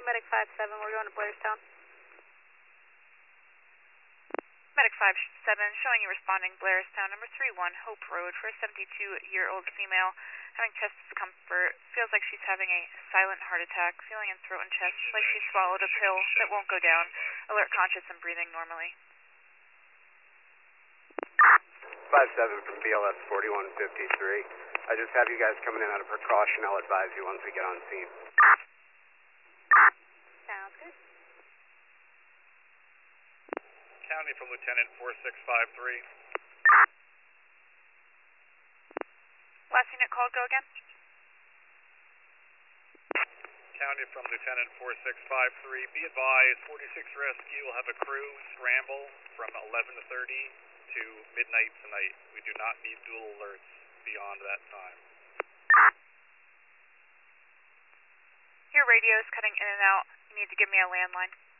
Medic 5-7, we're going to Blairstown. Medic 5-7, showing you responding Blairstown, number 31 Hope Road for a 72-year-old female having chest discomfort. Feels like she's having a silent heart attack, feeling in throat and chest like she swallowed a pill that won't go down. Alert, conscious, and breathing normally. 5-7 from BLS 4153. I just have you guys coming in out of precaution. I'll advise you once we get on scene. Sounds good. County from Lieutenant 4653. Last unit called, go again. County from Lieutenant 4653. Be advised, 46 Rescue will have a crew scramble from 11:30 to midnight tonight. We do not need dual alerts beyond that time. Your radio is cutting in and out. You need to give me a landline.